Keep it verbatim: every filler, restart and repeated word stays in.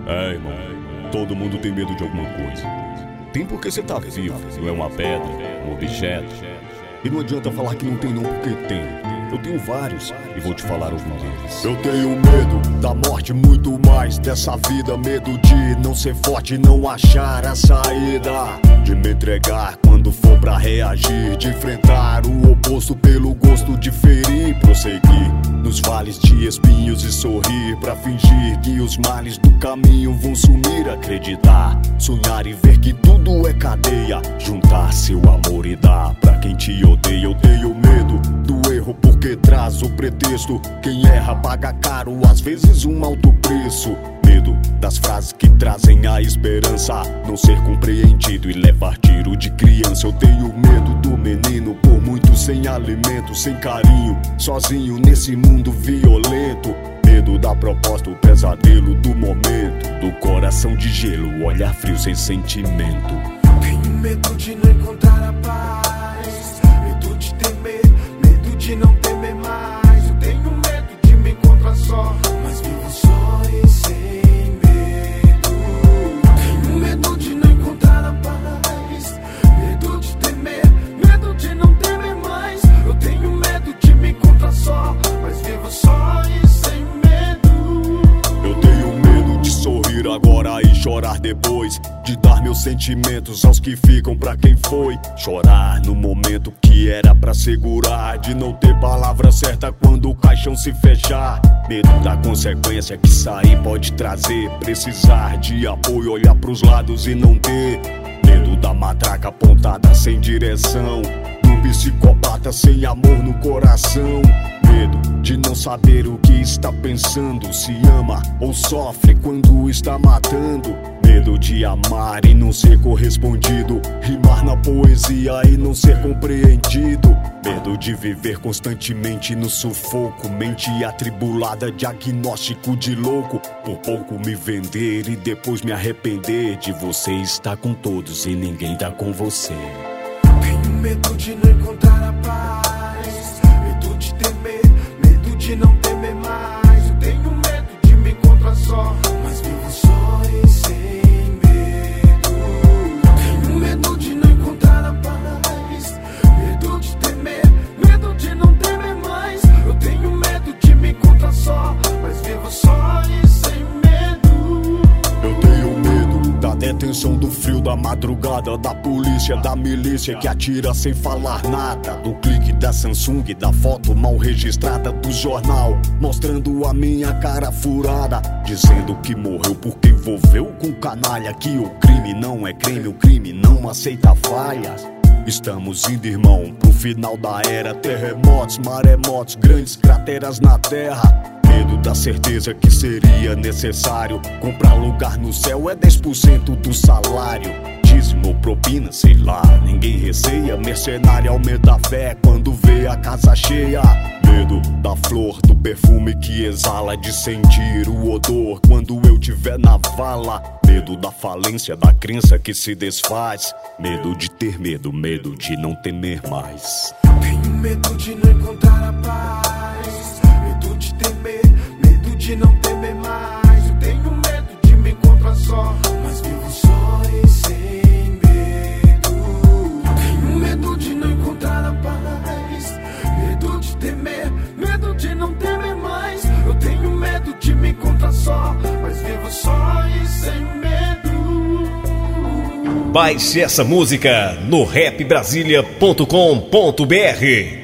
É, irmão, todo mundo tem medo de alguma coisa. Tem porque você tá vivo, não é uma pedra, um objeto. E não adianta falar que não tem não, porque tem. Eu tenho vários e vou te falar alguns deles. Eu tenho medo da morte, muito mais dessa vida. Medo de não ser forte, não achar a saída. De me entregar quando for pra reagir. De enfrentar o oposto pelo gosto de ferir. Prosseguir nos vales de espinhos e sorrir pra fingir que os males do caminho vão sumir. Acreditar, sonhar e ver que tudo é cadeia. Juntar seu amor e dar pra quem te odeia. Eu tenho medo do erro porque traz o pretexto. Quem erra paga caro, às vezes um alto preço. Medo das frases que trazem a esperança, não ser compreendido e levar tiro de criança. Eu tenho medo do menino por muito sem alimento, sem carinho, sozinho nesse mundo violento. Medo da proposta, o pesadelo do momento, do coração de gelo, olhar frio sem sentimento. Tenho medo de não encontrar a paz, medo de temer, medo de não temer mais. Eu tenho medo de me encontrar só, mas vivo só e sem medo. Tenho medo de não encontrar a paz, medo de temer, medo de não temer mais. Eu tenho medo de me encontrar só, mas vivo só e sem medo. Eu tenho medo de sorrir agora e chorar depois, de dar meus sentimentos aos que ficam pra quem foi. Chorar no momento que era pra segurar, de não ter palavra certa quando o caixão se fechar. Medo da consequência que sair pode trazer. Precisar de apoio, olhar pros lados e não ter. Medo da matraca apontada sem direção, do psicopata sem amor no coração. Medo de não saber o que está pensando, se ama ou sofre quando está matando. Medo de amar e não ser correspondido, rimar na poesia e não ser compreendido. Medo de viver constantemente no sufoco, mente atribulada, diagnóstico de louco. Por pouco me vender e depois me arrepender de você estar com todos e ninguém tá com você. Tenho medo de não encontrar a paz, medo de temer, medo de não temer mais. Eu tenho medo de me encontrar só, mas vivo só e sem medo. Tenho medo de não encontrar a paz, medo de temer, medo de não temer mais. Eu tenho medo de me encontrar só, mas vivo só e sem medo. Eu tenho medo da detenção, do frio da madrugada, da polícia, da milícia que atira sem falar nada, do clique da Samsung, da foto mal registrada do jornal, mostrando a minha cara furada, dizendo que morreu porque envolveu com canalha. Que o crime não é crime, o crime não aceita falhas. Estamos indo, irmão, pro final da era. Terremotos, maremotos, grandes crateras na terra. Medo da certeza que seria necessário comprar lugar no céu, é dez por cento do salário. Dízimo, propina, sei lá, ninguém receia. Mercenário aumenta a fé quando vê a casa cheia. Medo da flor, do perfume que exala, de sentir o odor quando eu tiver na vala. Medo da falência, da crença que se desfaz. Medo de ter medo, medo de não temer mais. Tenho medo de não encontrar a paz, medo de temer, medo de não temer mais. Eu tenho medo de me encontrar só, mas vivo só e sem medo. Tenho medo de não encontrar a paz, medo de temer, medo de não temer mais. Eu tenho medo de me encontrar só, mas vivo só e sem medo. Baixe essa música no rap brasilia ponto com ponto br.